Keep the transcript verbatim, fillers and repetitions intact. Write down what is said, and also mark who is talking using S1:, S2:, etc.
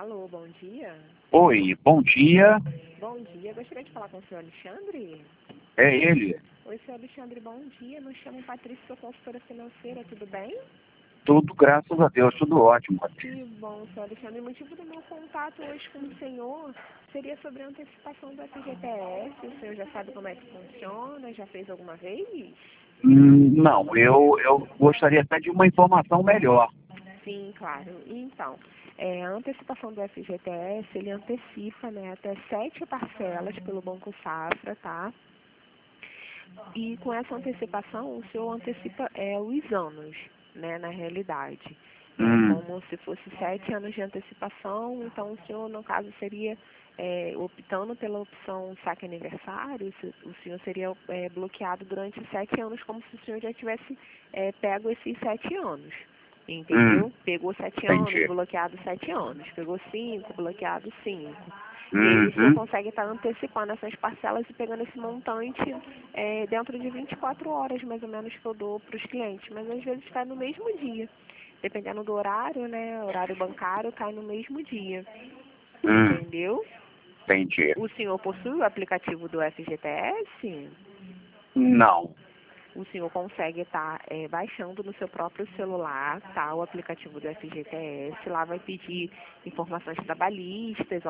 S1: Alô, bom dia.
S2: Oi, bom dia.
S1: Bom dia, gostaria de falar com o senhor Alexandre.
S2: É ele.
S1: Oi, senhor Alexandre, bom dia. Me chamo Patrícia, sou consultora financeira, tudo bem?
S2: Tudo, graças a Deus, tudo ótimo.
S1: Que bom, senhor Alexandre. O motivo do meu contato hoje com o senhor seria sobre a antecipação do F G T S. O senhor já sabe como é que funciona? Já fez alguma vez?
S2: Hum, não, eu, eu gostaria até de uma informação melhor.
S1: Sim, claro. Então, é, a antecipação do F G T S, ele antecipa, né, até sete parcelas pelo Banco Safra, tá? E com essa antecipação, o senhor antecipa é, os anos, né, na realidade. É
S2: Hum,
S1: como se fosse sete anos de antecipação, então o senhor, no caso, seria, é, optando pela opção saque aniversário, se- o senhor seria é, bloqueado durante sete anos, como se o senhor já tivesse é, pego esses sete anos.
S2: hum,
S1: Entendeu? Pegou sete anos,
S2: entendi.
S1: bloqueado sete anos. Pegou cinco, bloqueado cinco. E aí o senhor
S2: Uhum,
S1: consegue estar antecipando essas parcelas e pegando esse montante é, dentro de vinte e quatro horas, mais ou menos, que eu dou para os clientes. Mas às vezes cai no mesmo dia. Dependendo do horário, né? Horário bancário cai no mesmo dia.
S2: hum,
S1: Entendeu?
S2: entendi.
S1: O senhor possui o aplicativo do F G T S?
S2: Não.
S1: O senhor consegue estar é, baixando no seu próprio celular, tá? O aplicativo do F G T S. Lá vai pedir informações trabalhistas,